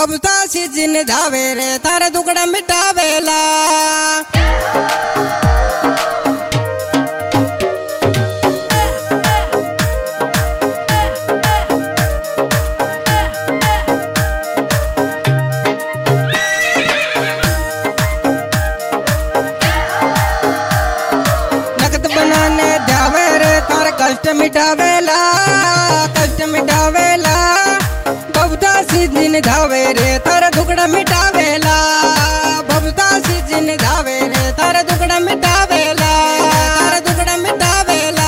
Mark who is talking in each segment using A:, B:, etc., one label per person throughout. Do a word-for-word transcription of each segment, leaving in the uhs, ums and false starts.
A: बबता season धावे रे तारा दुकड़ा मिटावेला। नकद बनाने धावे रे तारा कष्ट मिटावेला, कष्ट मिटावेला। बबता सीजन धावे रे तारा दुकड़ा मिटावेला, बबता सीजन धावे रे तारा दुकड़ा मिटावेला, तारा दुकड़ा मिटावेला।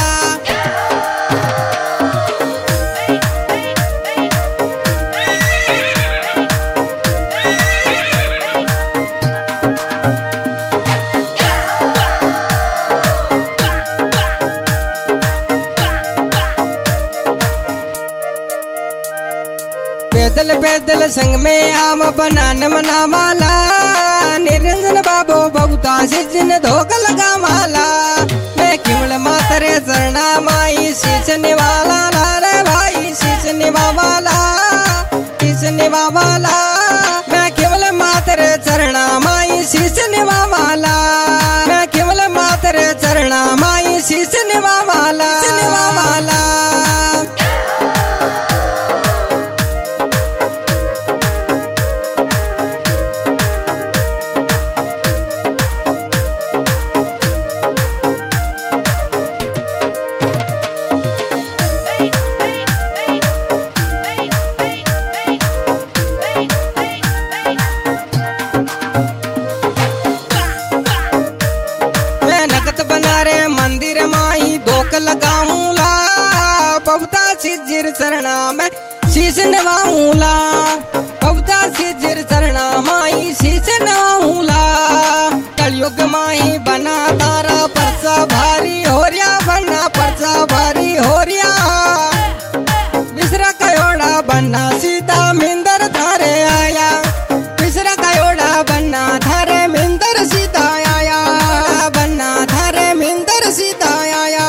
A: पैदल पैदल संग में आम बनान मना माला, निरंजन बाबो बबता सीजन धोख लगा माला। मैं केवल मातरे चरणा माई सींचने वाला ला रे भाई, सींचने वाला सींचने वाला। मैं केवल मातरे चरणा माई सींचने वाला, मैं केवल मातरे चरणा माई सींचने वाला, सींचने वाला। मंदिर माही धोख लगाऊंला, बबता सीजर चरणा में शीश नवाऊंला, बबता सीजर चरणा माही शीश नवाऊंला। कलयुग माही बना तारा परसा भारी हो रिया, बना परसा भारी हो रिया। विसरा कयोड़ा बना सीधा मिंदर थारे आया, विसरा कयोड़ा बना थारे मिंदर सीधा आया, बना थारे मिंदर सीधा आया।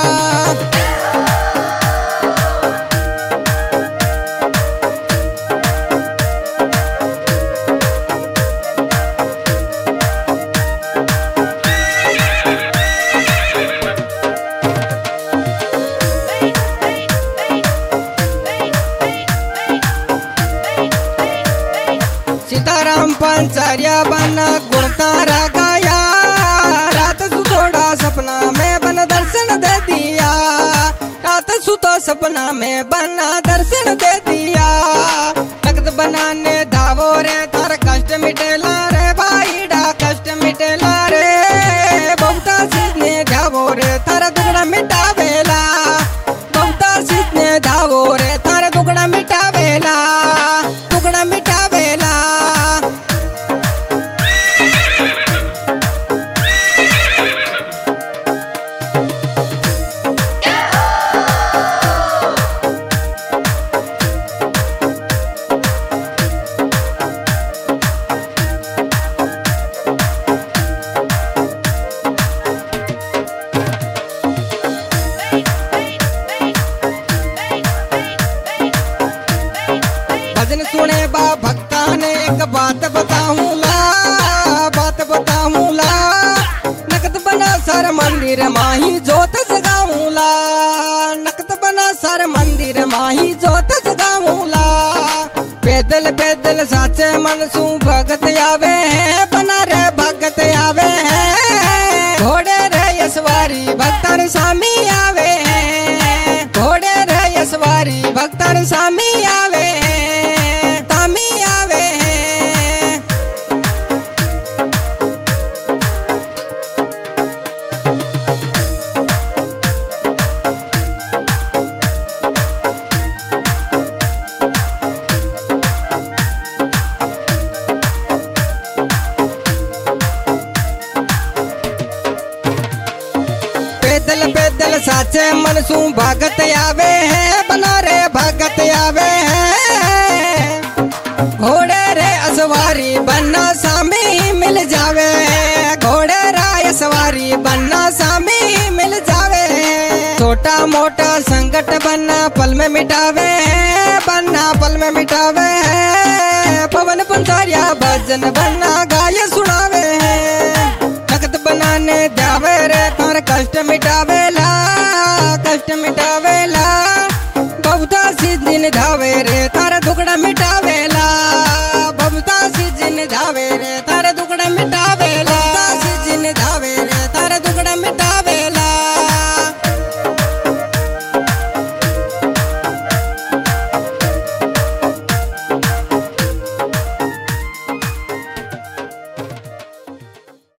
A: सीताराम पंचारिया बना गुण तारा गाया, रात सुथोड़ा सपना में बन दर्शन दे दिया, रात सुतो सपना में बना दर्शन दे दिया। तख्त बनाने धावो रे तारा कष्ट मिटेला रे भाई डा, कष्ट मिटेला रे। बबता सीजने धावो रे तारा दुगड़ा मिटावेला, बबता सीजने धावो रे तारा दुगड़ा मिटावेला, दुगड़ा मिटावेला। भजन सुने बा भक्ता ने एक बात बताऊंला, बात बताऊंला। नकद बना सर मंदिर माही जोत जगाऊंला, नकद बना सर मंदिर माही जोत जगाऊंला। पैदल पैदल साचे मन सू भगत आवे है, बना रे भगत आवे है। घोड़े रे यसवारी भक्तर सामी आवे है, घोड़े रे यसवारी भक्तर सामी आवे है, तामी आवे है। पैदल पैदल साचे मन सू भगत आवे है, बना रे भगत आवे है। घोड़े रे असवारी बनना सामी मिल जावे, घोड़े रा सवारी बनना सामी मिल जावे। छोटा मोटा संकट बनना पल में मिटावे, बनना पल में मिटावे। संसारिया भजन बना गाय सुनावे हैं। नगद बनाने जावे रे तार कष्ट मिटावेला, कष्ट मिटावेला। बहुता सी दिन धावे रे तार दुखड़ा मिटावेला, बहुता सी दिन धावे रे तार दुखड़ा मिटावे।